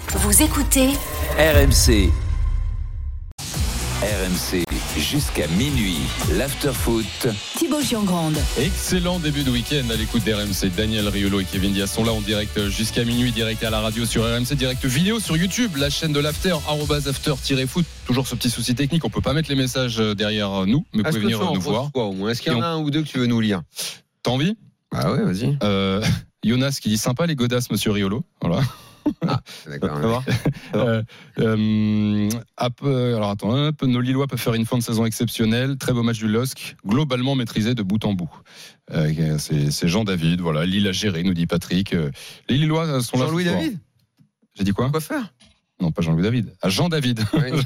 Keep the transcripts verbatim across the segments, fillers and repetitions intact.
Vous écoutez R M C. R M C jusqu'à minuit, l'after-foot. Thibaut Giangrande. Excellent début de week-end à l'écoute d'R M C. Daniel Riolo et Kevin Diaz sont là en direct jusqu'à minuit, direct à la radio sur R M C, direct vidéo sur YouTube, la chaîne de l'after, arobase after-foot. Toujours ce petit souci technique, on peut pas mettre les messages derrière nous, mais vous pouvez venir nous voir. Quoi, au moins Est-ce qu'il y en a un ou deux que tu veux nous lire? T'as envie? Ah ouais, vas-y. Euh, Jonas qui dit sympa les godasses, monsieur Riolo. Voilà. Ah, d'accord. euh, euh, alors attends, hop, nos Lillois peuvent faire une fin de saison exceptionnelle. Très beau match du L O S C, globalement maîtrisé de bout en bout. Euh, c'est, c'est Jean-David, voilà. Lille a géré, nous dit Patrick. Euh, les Lillois sont là. Jean-Louis David. J'ai dit quoi? Quoi faire? Non, pas Jean-Louis David. Ah, Jean-David. Oui.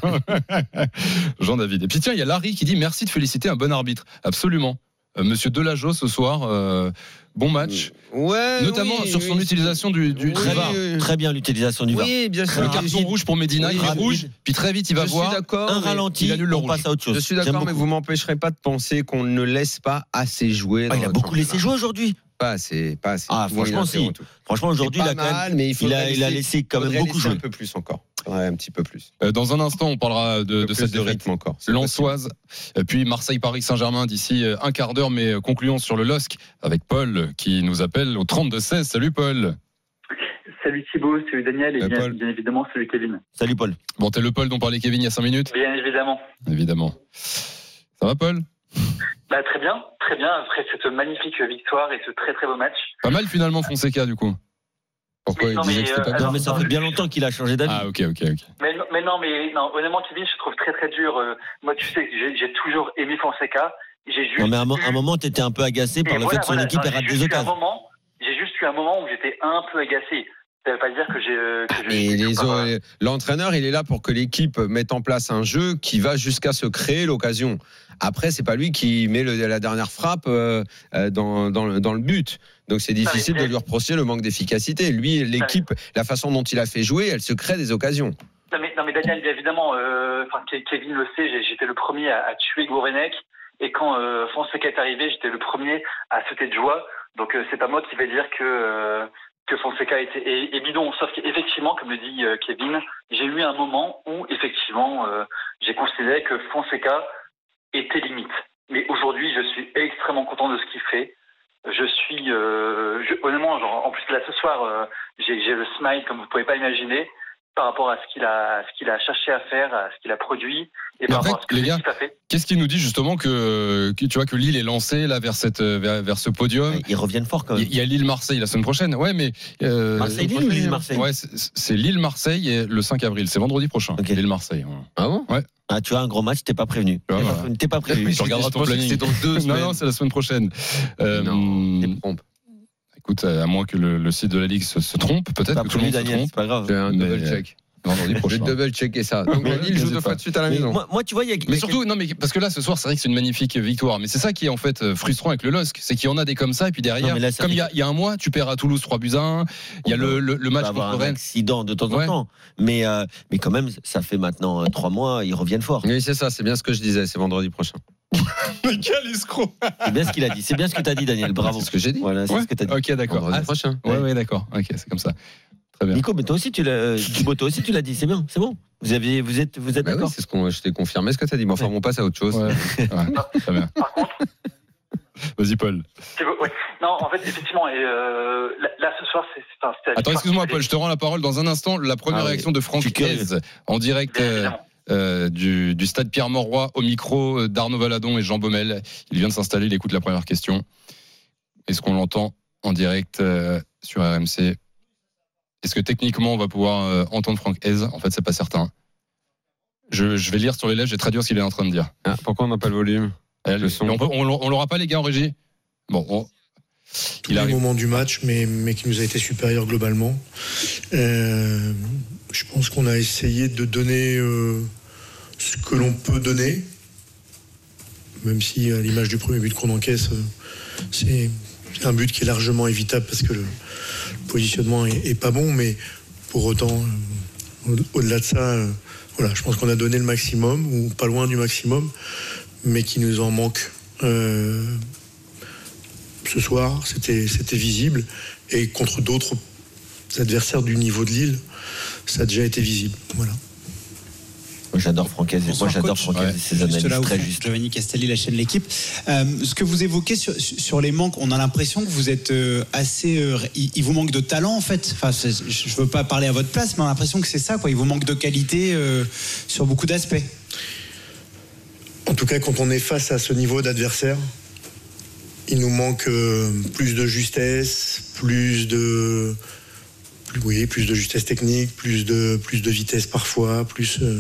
Jean-David. Et puis tiens, il y a Larry qui dit merci de féliciter un bon arbitre. Absolument. Euh, Monsieur Delageau ce soir. Euh, Bon match, ouais, notamment oui, sur son oui, utilisation du, du, oui, du V A R. oui, oui. Très bien l'utilisation du V A R. Oui, bien sûr. Le carton rouge pour Medina, oui, il est rapide. rouge, puis très vite il va je voir suis d'accord, un ralenti, il annule le on rouge. passe à autre chose. Je suis d'accord, mais vous m'empêcherez pas de penser qu'on ne laisse pas assez jouer. Ah, il a beaucoup laissé jouer aujourd'hui. Pas assez, pas assez. Ah, franchement, si. Franchement, aujourd'hui, il a quand même, mais il, il, a, il a laissé quand même beaucoup jouer. Un peu plus encore. Ouais, un petit peu plus. Euh, dans un instant, on parlera de, de cette de défaite rythme encore. lensoise. Puis Marseille-Paris Saint-Germain d'ici un quart d'heure, mais concluons sur le L O S C avec Paul qui nous appelle au trente-deux seize. Salut Paul. Salut Thibaut, salut Daniel et euh, bien, bien évidemment salut Kevin. Salut Paul. Bon, t'es le Paul dont parlait Kevin il y a cinq minutes? Bien évidemment. Évidemment. Ça va Paul? Bah, très bien, très bien. Après cette magnifique victoire et ce très très beau match. Pas mal finalement Fonseca du coup. Pourquoi mais il non, disait mais, que c'était euh, pas bien? Non, mais ça fait bien longtemps qu'il a changé d'avis. Ah ok ok ok. Mais, mais non mais non honnêtement Kevin, je trouve très très dur. Euh, moi tu sais que j'ai, j'ai toujours aimé Fonseca. J'ai juste non mais à un, eu... un moment t'étais un peu agacé par et le voilà, fait que son voilà, équipe non, rate j'ai des juste eu un occasions. moment, j'ai juste eu un moment où j'étais un peu agacé. Ça veut pas dire que j'ai. Euh, que je Et les, pas... euh, l'entraîneur, il est là pour que l'équipe mette en place un jeu qui va jusqu'à se créer l'occasion. Après, c'est pas lui qui met le, la dernière frappe euh, dans, dans, le, dans le but. Donc c'est difficile de lui reprocher le manque d'efficacité. Lui, l'équipe, la façon dont il a fait jouer, elle se crée des occasions. Non mais, non mais Daniel, bien évidemment, euh, Kevin le sait, j'étais le premier à, à tuer Gourvenec. Et quand euh, Fonseca est arrivé, j'étais le premier à sauter de joie. Donc euh, c'est pas moi qui vais dire que euh, que Fonseca était est, est bidon. Sauf qu'effectivement, comme le dit euh, Kevin, j'ai eu un moment où effectivement euh, j'ai considéré que Fonseca était limite. Mais aujourd'hui, je suis extrêmement content de ce qu'il fait. Je suis euh, je, honnêtement, genre, en plus là ce soir, euh, j'ai, j'ai le smile comme vous pouvez pas imaginer par rapport à ce qu'il a, à ce qu'il a cherché à faire, à ce qu'il a produit. Et mais par en fait, rapport à ce que les gars, fait. Qu'est-ce qui nous dit justement que, que tu vois que Lille est lancé là vers cette vers, vers ce podium? Ils reviennent fort quand même. Il y a Lille-Marseille la semaine prochaine. Ouais, mais euh, Marseille-Lille ou Lille-Marseille? Ouais, c'est, c'est Lille-Marseille le cinq avril. C'est vendredi prochain. Okay. Lille-Marseille. Ouais. Ah bon? Ouais. Ah, tu as un gros match, t'es pas prévenu. T'es, voilà. pas, t'es pas prévu. Tu regarderas ton planning. C'est dans deux semaines. Non, non, c'est la semaine prochaine. Euh, non, t'es trompe. Écoute, à moins que le, le site de la Ligue se, se trompe, peut-être pas que tout le monde Daniel, se trompe. C'est pas grave. J'ai un Mais, double check. Vendredi prochain. Je vais double checker ça. Donc Mais Lille joue deux fois de suite à la Mais maison. Moi, moi, tu vois, il y a. Mais surtout, non, mais parce que là, ce soir, c'est vrai que c'est une magnifique victoire. Mais c'est ça qui est en fait frustrant avec le L O S C, c'est qu'il y en a des comme ça, et puis derrière, non, là, comme il y, a, il y a un mois, tu perds à Toulouse trois buts à un. Il y a le, le, le match contre Rennes. Un accident de temps en ouais. temps, mais euh, mais quand même, ça fait maintenant euh, trois mois, ils reviennent fort. Oui, c'est ça, c'est bien ce que je disais. C'est vendredi prochain. Mais quel escroc! C'est bien ce qu'il a dit. C'est bien ce que tu as dit, Daniel. Bravo. C'est ce que j'ai dit. Voilà, c'est ouais. ce que tu as dit. Ok, d'accord. Vendredi ah, prochain. Ouais, ouais, d'accord. Ok, c'est comme ça. Très bien. Nico, mais toi aussi, tu l'as. Thibaut, toi aussi, tu l'as dit. C'est bien, c'est bon. Vous avez, vous êtes, vous êtes bah d'accord? Oui, c'est ce qu'on, je t'ai confirmé ce que tu as dit. Mais enfin, on passe à autre chose. Ouais. Ouais. Très bien. Par contre, vas-y, Paul. ouais. Non, en fait, effectivement, et euh, là, là, ce soir, c'est. c'est, c'est Attends, excuse-moi, Paul, je te rends la parole dans un instant. La première ah, réaction de Franck Hez en direct. Euh, Euh, du, du stade Pierre-Mauroy au micro d'Arnaud Valadon et Jean Baumel. Il vient de s'installer, il écoute la première question. Est-ce qu'on l'entend en direct euh, sur R M C? Est-ce que techniquement on va pouvoir euh, entendre Franck Hez? En fait, c'est pas certain. Je, je vais lire sur les lèvres, je vais traduire ce qu'il est en train de dire. Ah, pourquoi on n'a pas le volume? euh, le son. On, peut, on, on l'aura pas, les gars, en régie? Bon, on... Tous les moments du match, mais, mais qui nous a été supérieur globalement. Euh, je pense qu'on a essayé de donner euh, ce que l'on peut donner, même si à l'image du premier but qu'on encaisse, euh, c'est, c'est un but qui est largement évitable parce que le, le positionnement est, est pas bon, mais pour autant, euh, au-delà de ça, euh, voilà, je pense qu'on a donné le maximum, ou pas loin du maximum, mais qu'il nous en manque. Euh, Ce soir, c'était, c'était visible, et contre d'autres adversaires du niveau de Lille, ça a déjà été visible. Voilà. Moi, j'adore Francaise. Moi, j'adore Francaise ouais. et ses analyses là très justes. Giovanni Castelli, la chaîne L'Équipe. Euh, ce que vous évoquez sur, sur les manques, on a l'impression que vous êtes euh, assez. Euh, il, il vous manque de talent, en fait. Enfin, je ne veux pas parler à votre place, mais on a l'impression que c'est ça, quoi. Il vous manque de qualité euh, sur beaucoup d'aspects. En tout cas, quand on est face à ce niveau d'adversaire, il nous manque euh, plus de justesse, plus de. Plus, oui, plus de justesse technique, plus de, plus de vitesse parfois, plus. Euh,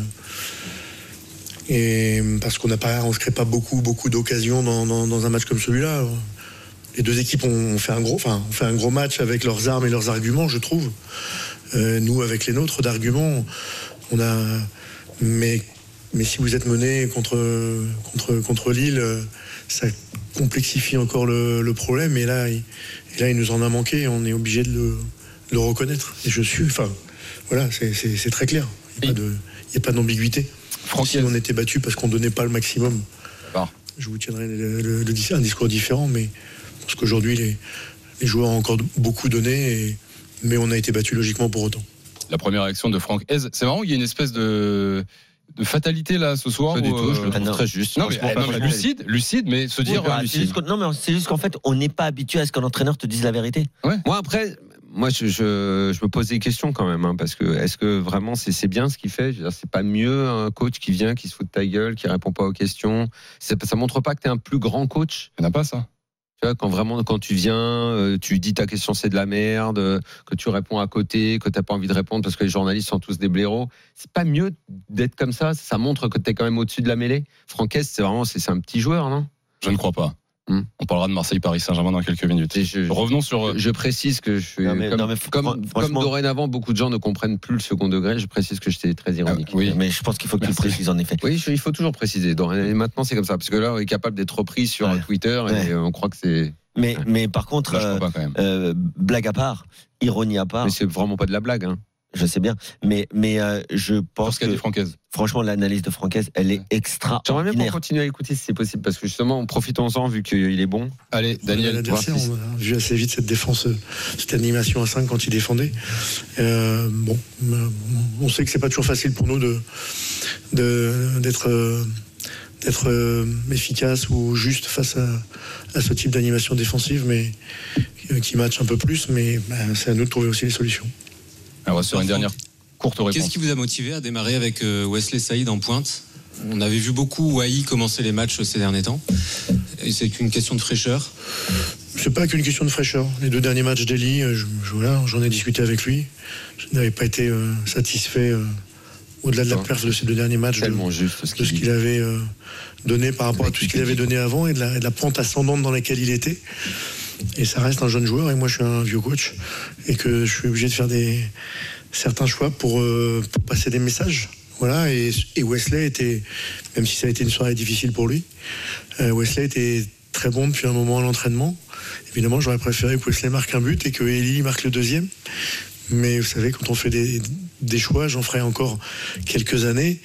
et parce qu'on n'a pas, on ne se crée pas beaucoup, beaucoup d'occasions dans, dans, dans un match comme celui-là. Les deux équipes ont fait un gros, enfin, ont fait un gros match avec leurs armes et leurs arguments, je trouve. Euh, nous, avec les nôtres d'arguments, on a. Mais, mais si vous êtes mené contre, contre, contre Lille, ça complexifie encore le, le problème. Et là, il, et là, il nous en a manqué. On est obligé de le. le reconnaître. Et je suis, enfin, voilà, c'est, c'est, c'est très clair. Il n'y a pas d'ambiguïté. Si on était battu parce qu'on ne donnait pas le maximum, ah. je vous tiendrais le, le, le, un discours différent, mais parce qu'aujourd'hui, les, les joueurs ont encore beaucoup donné, et, mais on a été battu logiquement pour autant. La première réaction de Franck Hez, c'est marrant, il y a une espèce de. de fatalité là ce soir. Pas du tout, je le trouve très juste. Non, mais, non, mais lucide, lucide, mais se dire. Oui, bah, lucide. C'est juste non, mais c'est juste qu'en fait, on n'est pas habitué à ce qu'un entraîneur te dise la vérité. Ouais. Moi après. Moi, je, je, je me pose des questions quand même, hein, parce que est-ce que vraiment c'est, c'est bien ce qu'il fait ? Je veux dire, c'est pas mieux un coach qui vient, qui se fout de ta gueule, qui répond pas aux questions. C'est, ça montre pas que t'es un plus grand coach. Il n'y en a pas ça. Tu vois, quand vraiment, quand tu viens, euh, tu dis ta question c'est de la merde, euh, que tu réponds à côté, que t'as pas envie de répondre parce que les journalistes sont tous des blaireaux. C'est pas mieux d'être comme ça. Ça montre que t'es quand même au-dessus de la mêlée. Francaise, c'est vraiment, c'est, c'est un petit joueur, non ? Je ne crois pas. Hum. On parlera de Marseille-Paris Saint-Germain dans quelques minutes. Et je, Revenons sur. Je, je précise que je suis. Non, mais, comme, non, mais comme, comme dorénavant, beaucoup de gens ne comprennent plus le second degré. Je précise que j'étais très ironique. Ah, oui, mais je pense qu'il faut que Merci. tu le précises en effet. Oui, je, il faut toujours préciser. Et maintenant, c'est comme ça. Parce que là, on est capable d'être repris sur ouais. Twitter ouais. et on croit que c'est. Mais, mais par contre, là, euh, pas, quand même. Euh, blague à part, ironie à part. Mais c'est vraiment pas de la blague. Hein. Je sais bien. Mais, mais euh, je pense que. Francaise. Franchement, l'analyse de Francaise, elle est extraordinaire. J'aimerais bien qu'on continue à écouter si c'est possible, parce que justement, profitons-en vu qu'il est bon. Allez, Daniel. On a vu assez vite cette défense, cette animation à cinq quand il défendait. Euh, bon, on sait que c'est pas toujours facile pour nous de, de d'être d'être efficace ou juste face à, à ce type d'animation défensive, mais qui matche un peu plus. Mais ben, c'est à nous de trouver aussi les solutions. Alors, sur une dernière courte réponse. Qu'est-ce qui vous a motivé à démarrer avec Wesley Saïd en pointe ? On avait vu beaucoup Wai commencer les matchs ces derniers temps. Et c'est qu'une question de fraîcheur ? C'est pas qu'une question de fraîcheur. Les deux derniers matchs d'Eli, je, je, voilà, j'en ai discuté avec lui. Je n'avais pas été euh, satisfait euh, au-delà de la perf de ces deux derniers matchs, tellement de, juste ce de ce qu'il avait euh, donné par rapport à tout ce qu'il avait donné avant et de la, et de la pente ascendante dans laquelle il était. Et ça reste un jeune joueur et moi je suis un vieux coach et que je suis obligé de faire des certains choix pour, euh, pour passer des messages. Voilà, et, et Wesley était, même si ça a été une soirée difficile pour lui, euh, Wesley était très bon depuis un moment à l'entraînement. Évidemment, j'aurais préféré que Wesley marque un but et que Eli marque le deuxième. Mais vous savez, quand on fait des, des choix, j'en ferai encore quelques années.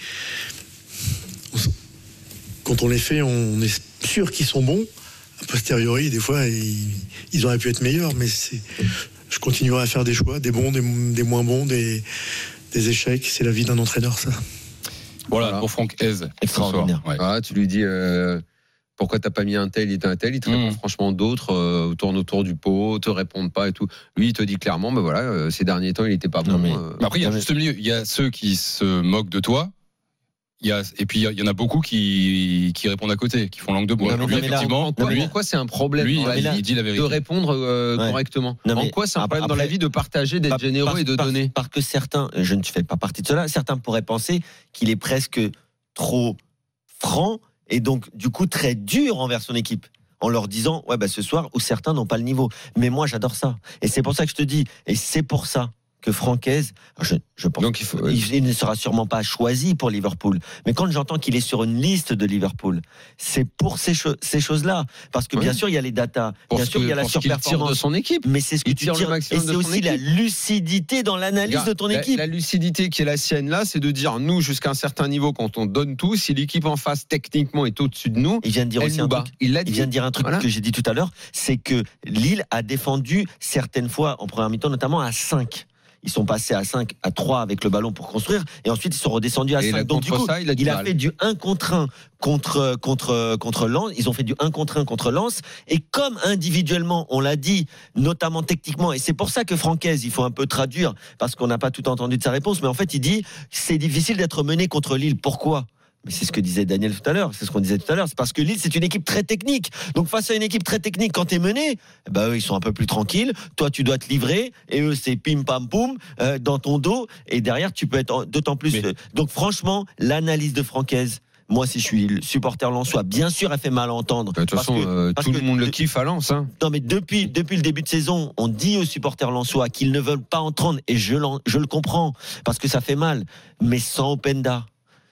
Quand on les fait, on est sûr qu'ils sont bons. A posteriori, des fois, ils, ils auraient pu être meilleurs, mais c'est, je continuerai à faire des choix, des bons, des, des moins bons, des, des échecs. C'est la vie d'un entraîneur, ça. Voilà, voilà. pour Franck Hez. Extraordinaire. Ouais. Ah, tu lui dis euh, pourquoi t'as pas mis un tel et un tel, il te répond mmh. franchement d'autres, euh, tournent autour du pot, te répondent pas et tout. Lui, il te dit clairement, ben voilà, euh, ces derniers temps, il était pas bon. Non, mais, euh, mais après, il y a juste milieu. Il y a ceux qui se moquent de toi. Il y a, et puis il y en a beaucoup qui, qui répondent à côté, qui font langue de bois. Non, mais, lui, non, mais effectivement, en quoi, lui, en quoi c'est un problème lui, dans la il, vie il dit la vérité. de répondre euh, ouais. correctement. Non, en mais, quoi c'est un problème après, dans la vie de partager, d'être par, généreux par, et de par, donner parce que certains, je ne fais pas partie de cela, certains pourraient penser qu'il est presque trop franc et donc du coup très dur envers son équipe, en leur disant ouais bah ce soir, où certains n'ont pas le niveau. Mais moi j'adore ça et c'est pour ça que je te dis, et c'est pour ça que Francaise, je, je pense Donc il, faut, il, il ne sera sûrement pas choisi pour Liverpool, mais quand j'entends qu'il est sur une liste de Liverpool, c'est pour ces, cho- ces choses-là, parce que oui. bien sûr il y a les datas, bien sûr que, il y a la surperformance tire de son équipe, mais c'est ce que il tu tire tires, le et c'est de aussi la lucidité dans l'analyse Regarde, de ton la, équipe. La lucidité qui est la sienne là, c'est de dire nous jusqu'à un certain niveau, quand on donne tout, si l'équipe en face techniquement est au-dessus de nous, il vient de dire elle aussi nous un bat. truc. Il l'a Il dit. vient de dire un truc voilà. que j'ai dit tout à l'heure, c'est que Lille a défendu certaines fois en première mi-temps, notamment à cinq. ils sont passés à cinq, à trois avec le ballon pour construire, et ensuite ils sont redescendus à Et cinq. Donc du coup, ça, il a, il a fait du un contre un contre contre contre Lens. Ils ont fait du un contre un contre Lens. Et comme individuellement, on l'a dit, notamment techniquement, et c'est pour ça que Francaise, il faut un peu traduire parce qu'on n'a pas tout entendu de sa réponse. Mais en fait, il dit c'est difficile d'être mené contre Lille. Pourquoi ? Mais c'est ce que disait Daniel tout à l'heure. C'est ce qu'on disait tout à l'heure. C'est parce que Lille, c'est une équipe très technique. Donc face à une équipe très technique, quand t'es mené, bah eux, ils sont un peu plus tranquilles. Toi, tu dois te livrer, et eux, c'est pim pam poum euh, dans ton dos. Et derrière, tu peux être d'autant plus. Mais... Donc franchement, l'analyse de Francaise. Moi, si je suis supporter lensois, bien sûr, elle fait mal à entendre. De toute façon, que, euh, tout le monde le kiffe à Lens. Hein. Non, mais depuis, depuis le début de saison, on dit aux supporters lensois qu'ils ne veulent pas entendre, et je, je le comprends, parce que ça fait mal. Mais sans Openda,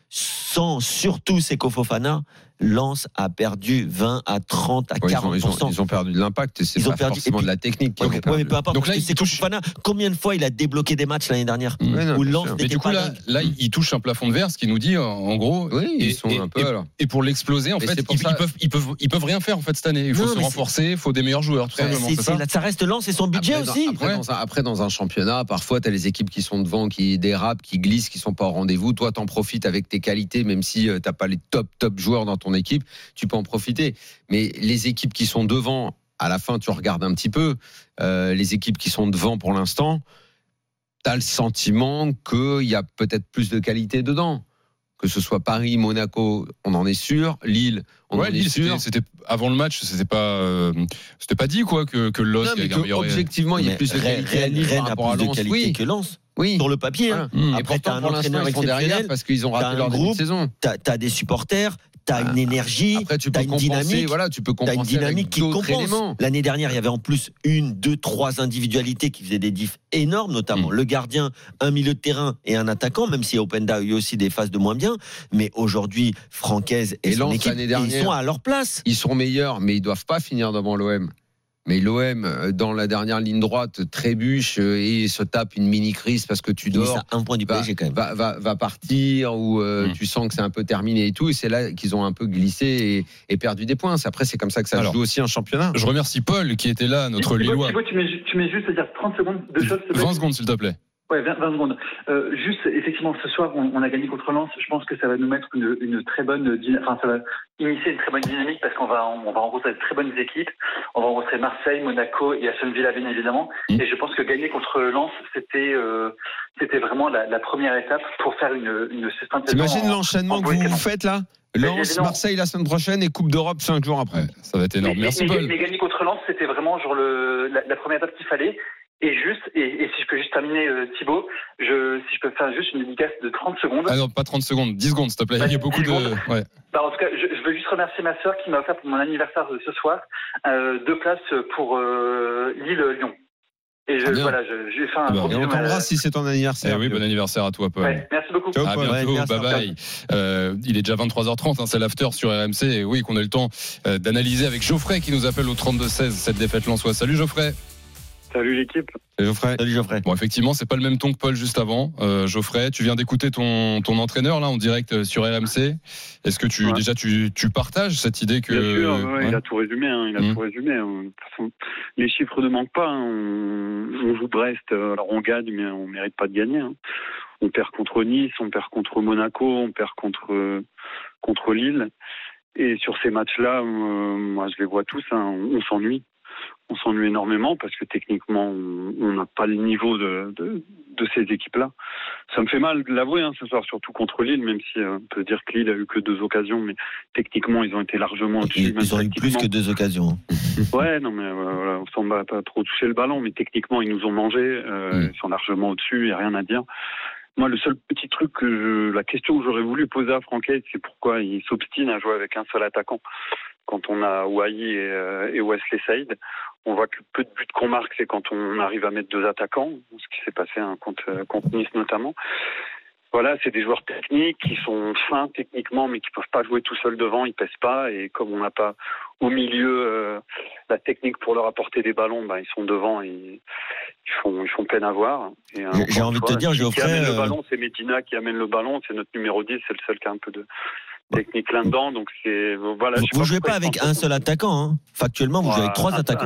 sans surtout Seko Fofana, Lens a perdu vingt à trente à ouais, quarante pour cent. Ils ont, ils ont perdu de l'impact, et c'est ils pas ont perdu, forcément puis, de la technique. Ouais, ouais, mais peu importe. Donc là, Seko Fofana, combien de fois il a débloqué des matchs l'année dernière mmh. ouais, non, où Lens mais du coup, là, là, il touche un plafond de verre, ce qui nous dit, en gros. Oui, ils et, sont et, un peu. Et, alors. et pour l'exploser, en mais fait, ils, ils, peuvent, ils, peuvent, ils peuvent rien faire en fait cette année. Il faut non, se renforcer, il faut des meilleurs joueurs, tout simplement. C'est, c'est, ça reste Lens et son budget après, aussi. Dans, après, ouais. dans un, après, dans un championnat, parfois, tu as les équipes qui sont devant, qui dérapent, qui glissent, qui sont pas au rendez-vous. Toi, t'en profites avec tes qualités, même si t'as pas les top, top joueurs dans ton équipe, tu peux en profiter. Mais les équipes qui sont devant, à la fin, tu regardes un petit peu, euh, les équipes qui sont devant pour l'instant, tu as le sentiment qu'il y a peut-être plus de qualité dedans. Que ce soit Paris, Monaco, on en est sûr. Lille, on ouais, en Lille, est sûr. C'était, c'était avant le match, c'était pas, euh, c'était pas dit quoi que que Lens avait un meilleur. Objectivement, il y a plus de qualité à Lille par rapport à Lens. Oui. Que Lens. Oui. Sur le papier. Voilà. Mmh. Après, et pourtant, t'as un entraîneur exceptionnel parce qu'ils ont raté leur groupe de saison. T'as, t'as des supporters. T'as une énergie, après, tu t'as peux une dynamique, voilà, tu peux t'as une dynamique qui compense. Éléments. L'année dernière, il y avait en plus une, deux, trois individualités qui faisaient des diffs énormes, notamment mmh. le gardien, un milieu de terrain et un attaquant, même si Openda a eu aussi des phases de moins bien. Mais aujourd'hui, Francaise et, et son Lens, équipe, dernière, ils sont à leur place. Ils sont meilleurs, mais ils doivent pas finir devant l'O M. Mais l'O M, dans la dernière ligne droite, trébuche et se tape une mini-crise parce que tu dors. Ça, un point du P S G va, quand même. Va, va, va partir ou euh, mmh. tu sens que c'est un peu terminé et tout. Et c'est là qu'ils ont un peu glissé et, et perdu des points. Après, c'est comme ça que ça Alors, joue aussi un championnat. Je remercie Paul qui était là, notre tu, Lillois. Tu, vois, tu, mets, tu mets juste dire trente secondes, deux choses. vingt secondes, s'il te plaît. Ouais, vingt, vingt secondes. Euh, juste, effectivement, ce soir, on, on a gagné contre Lens. Je pense que ça va nous mettre une, une très bonne, enfin, ça va initier une très bonne dynamique parce qu'on va, on va rencontrer de très bonnes équipes. On va rencontrer Marseille, Monaco et Aston Villa, bien évidemment. Mmh. Et je pense que gagner contre Lens, c'était, euh, c'était vraiment la, la première étape pour faire une, une suspension. T'imagines l'enchaînement que vous, vous faites là? Lens, Marseille la semaine prochaine et Coupe d'Europe cinq jours après. Ouais, ça va être énorme. Mais, Merci mais, Paul. Mais gagner contre Lens, c'était vraiment genre le, la, la première étape qu'il fallait. Et juste, et, et si je peux juste terminer, euh, Thibaut, je, si je peux faire juste une dédicace de trente secondes. Ah non, pas trente secondes, dix secondes, s'il te plaît. Ouais, il y a beaucoup de. Ouais. Bah, en tout cas, je, je veux juste remercier ma sœur qui m'a offert pour mon anniversaire de ce soir euh, deux places pour euh, Lille-Lyon. Et je, ah voilà, je, j'ai fait un. Bon, et on t'embrasse si c'est ton anniversaire. Eh oui, bon anniversaire à toi, Paul. Ouais, merci beaucoup. Ciao, à bientôt, ouais, bye bye. Euh, il est déjà vingt-trois heures trente, hein, c'est l'after sur R M C. Et oui, qu'on a le temps euh, d'analyser avec Geoffrey qui nous appelle au trente-deux seize cette défaite lensoise. Salut Geoffrey. Salut l'équipe. Salut Geoffrey. Salut Geoffrey. Bon, effectivement, c'est pas le même ton que Paul juste avant. Euh, Geoffrey, tu viens d'écouter ton, ton entraîneur là en direct sur R M C. Est-ce que tu ouais. déjà tu, tu partages cette idée que Bien sûr, ouais, ouais. il a tout résumé. Hein, il a mmh. tout résumé. De toute façon, les chiffres ne manquent pas. Hein. On, on joue Brest, alors on gagne, mais on mérite pas de gagner. Hein. On perd contre Nice, on perd contre Monaco, on perd contre contre Lille. Et sur ces matchs-là, euh, moi je les vois tous. Hein, on, on s'ennuie. On s'ennuie énormément parce que techniquement, on n'a pas le niveau de, de, de ces équipes-là. Ça me fait mal de l'avouer hein, ce soir, surtout contre Lille, même si euh, on peut dire que Lille a eu que deux occasions, mais techniquement, ils ont été largement au-dessus. Ils, ils ont eu plus que deux occasions. Ouais, non, mais euh, voilà, on semble pas trop toucher le ballon, mais techniquement, ils nous ont mangé. Euh, mmh. Ils sont largement au-dessus, il n'y a rien à dire. Moi, le seul petit truc que je, la question que j'aurais voulu poser à Francaise, c'est pourquoi il s'obstine à jouer avec un seul attaquant. Quand on a Wai et, euh, et Wesley Saïd, on voit que peu de buts qu'on marque, c'est quand on arrive à mettre deux attaquants, ce qui s'est passé hein, contre, contre Nice notamment. Voilà, c'est des joueurs techniques qui sont fins techniquement, mais qui peuvent pas jouer tout seuls devant, ils pèsent pas. Et comme on n'a pas au milieu euh, la technique pour leur apporter des ballons, ben ils sont devant et ils font ils font peine à voir. Et, euh, J'ai envie fois, de te dire, Geoffrey, qui amène euh... le ballon, c'est Medina qui amène le ballon, c'est notre numéro dix, c'est le seul qui a un peu de technique là-dedans, donc c'est voilà. Vous, vous jouez pas avec un seul attaquant, hein. Factuellement, vous voilà, jouez avec trois attaquants.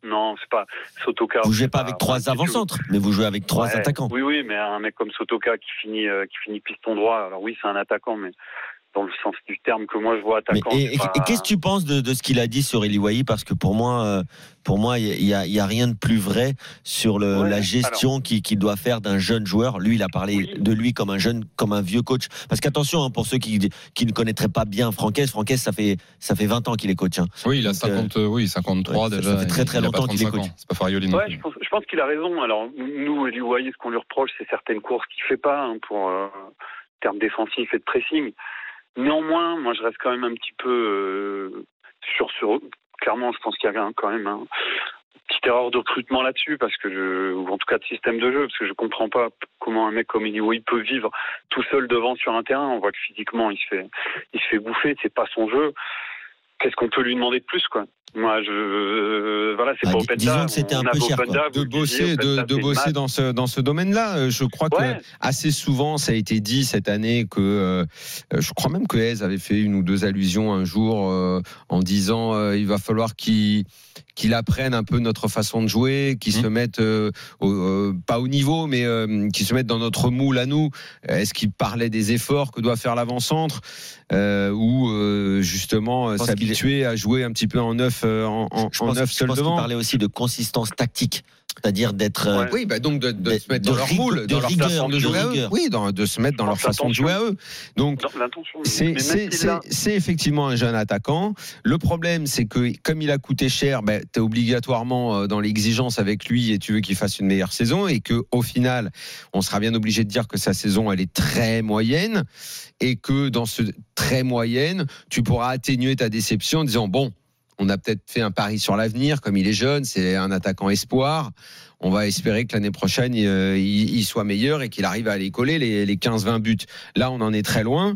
Non, c'est pas Sotoka. Vous jouez pas avec trois avant-centres, mais vous jouez avec trois ouais, attaquants. Oui, oui, mais un mec comme Sotoka qui finit, euh, qui finit piston droit. Alors oui, c'est un attaquant, mais dans le sens du terme que moi je vois attaquant. Mais et, pas... et qu'est-ce que tu penses de, de ce qu'il a dit sur Eli Wahi? Parce que pour moi, euh, pour moi, il y a, il y a rien de plus vrai sur le, ouais, la gestion qu'il, qu'il doit faire d'un jeune joueur. Lui, il a parlé oui. de lui comme un jeune, comme un vieux coach. Parce qu'attention, hein, pour ceux qui, qui ne connaîtraient pas bien Franquès, Franquès, ça fait, ça fait vingt ans qu'il est coach. Hein. Oui, il a cinquante, euh, oui, cinquantre-trois ouais, déjà. Ça fait très très longtemps qu'il est coach. C'est pas Farioli non ouais, plus. Je pense, je pense qu'il a raison. Alors nous, Eli Wahi, ce qu'on lui reproche, c'est certaines courses qu'il fait pas hein, pour euh, termes défensifs et de pressing. Néanmoins, moi, je reste quand même un petit peu euh, sur sur. Clairement, je pense qu'il y a quand même un petite erreur de recrutement là-dessus, parce que je, ou en tout cas de système de jeu, parce que je comprends pas comment un mec comme Eli Wahi peut vivre tout seul devant sur un terrain. On voit que physiquement, il se fait, il se fait bouffer. C'est pas son jeu. Qu'est-ce qu'on peut lui demander de plus, quoi? Moi, je euh, voilà, c'est ah, pas Openda. Disons que c'était un peu cher, quoi. De bosser, de, de bosser dans ce dans ce domaine-là. Je crois ouais. que assez souvent, ça a été dit cette année que euh, je crois même que Hez avait fait une ou deux allusions un jour euh, en disant euh, il va falloir qu'il qu'il apprenne un peu notre façon de jouer, qu'il mmh. se mette euh, au, euh, pas au niveau, mais euh, qu'il se mette dans notre moule à nous. Est-ce qu'il parlait des efforts que doit faire l'avant-centre euh, ou euh, justement s'habituer est... à jouer un petit peu en neuf, euh, en, en, je en pense, neuf je seul pense devant. Il parlait aussi de consistance tactique. C'est-à-dire d'être. Ouais. Oui, bah donc de, de, de se mettre de dans leur rigueur, moule, dans de leur rigueur, façon de, de jouer à eux. Oui, dans, de se mettre dans leur façon de jouer à eux. Donc, c'est, c'est, c'est, c'est effectivement un jeune attaquant. Le problème, c'est que comme il a coûté cher, bah, tu es obligatoirement dans l'exigence avec lui et tu veux qu'il fasse une meilleure saison. Et qu'au final, on sera bien obligé de dire que sa saison, elle est très moyenne. Et que dans ce très moyenne, tu pourras atténuer ta déception en disant bon, on a peut-être fait un pari sur l'avenir, comme il est jeune, c'est un attaquant espoir. On va espérer que l'année prochaine, il, il soit meilleur et qu'il arrive à aller coller les, les quinze vingt buts. Là, on en est très loin.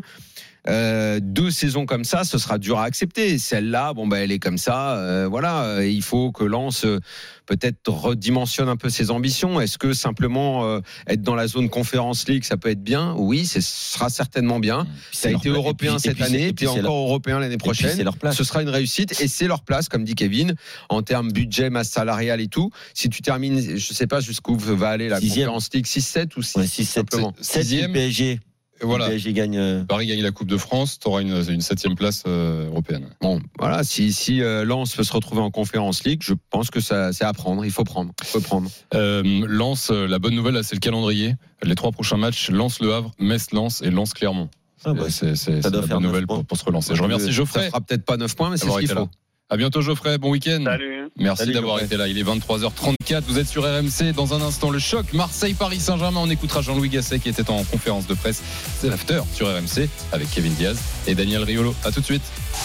Euh, deux saisons comme ça, ce sera dur à accepter. Celle-là, bon bah elle est comme ça. Euh, voilà, il faut que Lens euh, peut-être redimensionne un peu ses ambitions. Est-ce que simplement euh, être dans la zone Conference League, ça peut être bien? Oui, ce sera certainement bien. Ça a été européen puis, cette puis, année, et puis, puis encore leur... européen l'année prochaine. Puis, leur place. Ce sera une réussite et c'est leur place, comme dit Kevin, en termes budget, masse salariale et tout. Si tu termines, je sais pas jusqu'où va aller la Sixième. Conference League, six sept ou six, ouais, six sept simplement. Sixième P S G. Voilà. P S G gagne. Euh... Paris gagne la Coupe de France, tu auras une, une septième place euh, européenne. Bon, voilà, si, si euh, Lens peut se retrouver en Conference League, je pense que ça, c'est à prendre. Il faut prendre. Il faut prendre. Euh, Lens, la bonne nouvelle, là, c'est le calendrier. Les trois prochains matchs, Lens Le Havre, Metz Lens et Lens Clermont. Ah bah, c'est c'est, c'est la bonne nouvelle pour, pour se relancer. Je remercie Geoffrey. Ça fera peut-être pas neuf points, mais c'est ce qu'il faut. Là. À bientôt Geoffrey, bon week-end. Salut. Merci Salut, d'avoir Geoffrey. été là. Il est vingt-trois heures trente-quatre. Vous êtes sur R M C. Dans un instant, le choc Marseille-Paris Saint-Germain. On écoutera Jean-Louis Gasset qui était en conférence de presse. C'est l'after sur R M C avec Kevin Diaz et Daniel Riolo. À tout de suite.